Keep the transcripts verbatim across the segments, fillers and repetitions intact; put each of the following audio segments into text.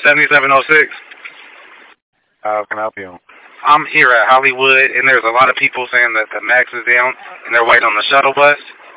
seventy-seven oh six. How can I help you? I'm here at Hollywood, and there's a lot of people saying that the MAX is down, and they're waiting on the shuttle bus.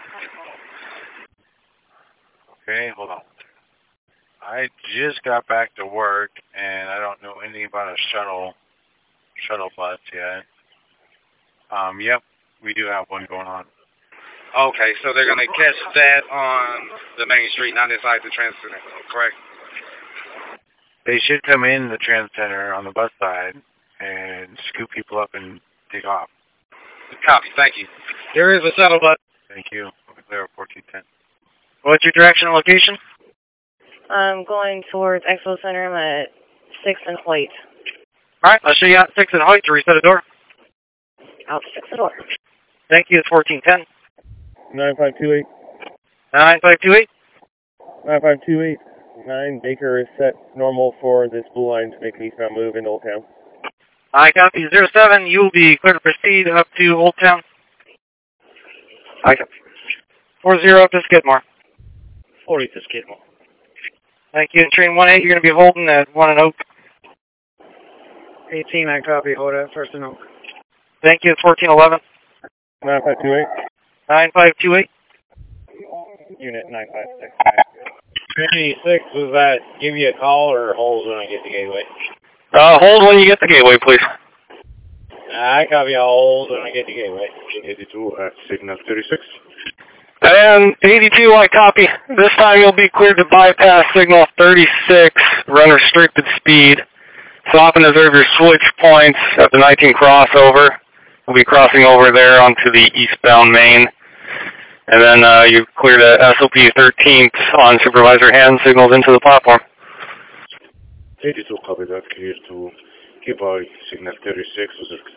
Okay, hold on. I just got back to work, and I don't know anything about a shuttle shuttle bus yet. Um, yep, we do have one going on. Okay, so they're going to catch that on the main street, not inside the transit center, correct? They should come in the transit center on the bus side and scoop people up and take off. Copy, thank you. There is a shuttle bus. Thank you. Clear fourteen ten. What's your direction and location? I'm going towards Expo Center. I'm at sixth and White. All right, I'll show you out sixth and White to reset the door. Out to sixth the door. Thank you, it's fourteen ten. nine five two eight. nine five two eight. nine five two eight. nine, Baker is set normal for this blue line to make an eastbound move into Old Town. I copy zero seven. You will be clear to proceed up to Old Town. I copy. four zero up to Skidmore. forty to Skidmore. Thank you. And train one eight, you're going to be holding at one and Oak. eighteen, I copy. Hold at First and Oak. Thank you. It's fourteen eleven. nine five two eight. nine five two eight. Unit nine five six nine. twenty-six, was that give you a call or hold when I get to Gateway? Uh, hold when you get the gateway, please. I copy. I'll hold when I get to Gateway. eighty-two at signal thirty-six. And eighty-two, I copy. This time you'll be cleared to bypass signal thirty-six, run restricted speed. Stop and observe your switch points at the nineteen crossover. We'll be crossing over there onto the eastbound main. And then uh, you clear to S O P thirteenth on supervisor hand signals into the platform. eighty-two, copy that. Clear to Kiboi, signal thirty-six.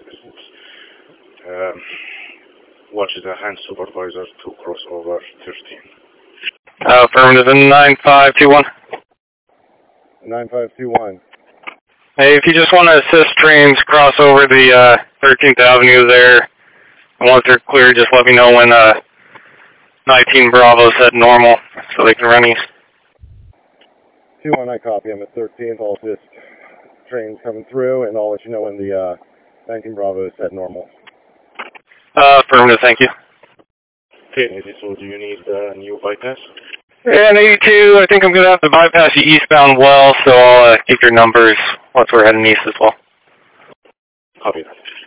Um, watch the hand supervisor to cross over thirteen. Uh, affirmative in nine five two one. nine five two one. Hey, if you just want to assist trains cross over the uh, thirteenth Avenue there, and once they're clear, just let me know when uh, nineteen Bravo set normal so they can run east. two one, I copy. I'm at thirteenth. I'll assist trains coming through, and I'll let you know when the uh, nineteen Bravo is set normal. Uh, affirmative, thank you. Okay, so do you need a uh, new bypass? And eighty-two, I think I'm going to have to bypass you eastbound well, so I'll uh, keep your numbers once we're heading east as well. Copy that.